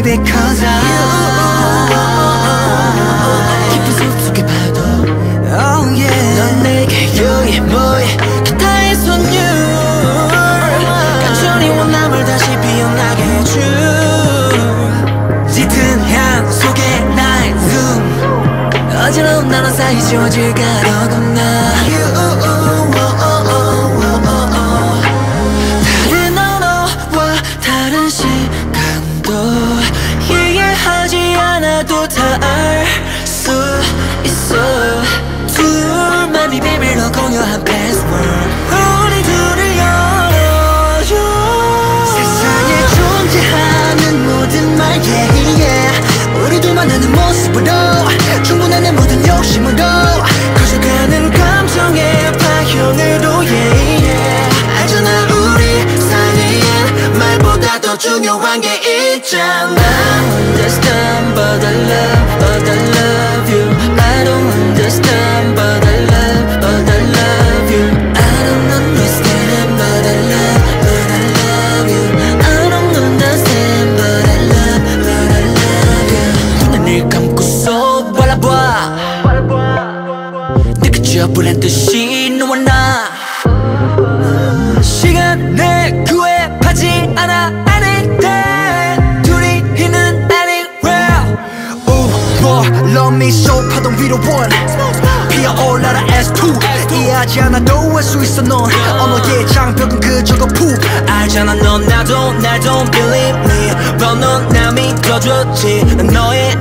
because 깊은 숲속의 파도 oh yeah 넌 내게 유일무이 기타의 손율 간절히 원함을 다시 피어나게 해줄 짙은 향 속에 나의 zoom 어지러운 나눠 사이 지워질까 더 겁나 다른 언어와 다른 시간도 이해하지 않아도 다 알 수 있어 둘만이 비밀로 공유한 패스워드 우리 둘을 열어줘 세상에 존재하는 모든 말 yeah, yeah. 우리 둘만 아는 모습으로 충분한 내 모든 욕심으로 커져가는 감정의 파형으로 yeah, yeah. 알잖아 우리 사이엔 말보다 더 중요한 게 있잖아 Understand but I love you I don't understand but I love you I don't understand but I love you I don't understand but I love you 눈을 감고서 바라봐 내 그저 불안 듯이 너와 나 시간에 구애하지 않아 anything 둘이 있는 anywhere Love me so 파동 위로 one 피어올라라 S2 이해하지 않아도 알 수 있어 넌 언어의 장벽은 그저 거품 알잖아 넌 나도 날 don't believe me But 넌 나 믿어줬지 난 너의